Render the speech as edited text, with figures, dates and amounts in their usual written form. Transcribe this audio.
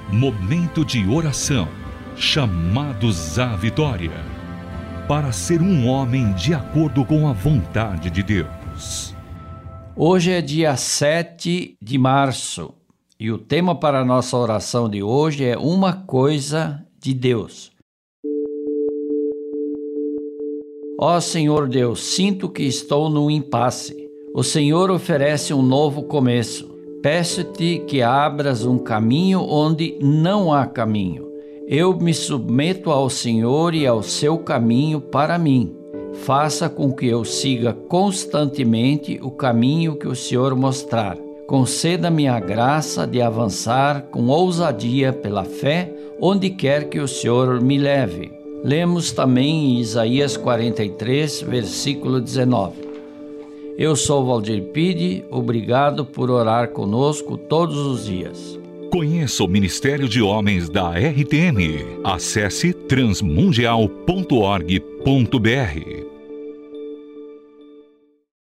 Momento de oração, chamados à vitória, para ser um homem de acordo com a vontade de Deus. Hoje é dia 7 de março e o tema para a nossa oração de hoje é uma coisa de Deus. Ó Senhor Deus, sinto que estou num impasse. O Senhor oferece um novo começo. Peço-te que abras um caminho onde não há caminho. Eu me submeto ao Senhor e ao seu caminho para mim. Faça com que eu siga constantemente o caminho que o Senhor mostrar. Conceda-me a graça de avançar com ousadia pela fé, onde quer que o Senhor me leve. Lemos também em Isaías 43, versículo 19. Eu sou Valdir Pide, obrigado por orar conosco todos os dias. Conheça o Ministério de Homens da RTM. Acesse transmundial.org.br.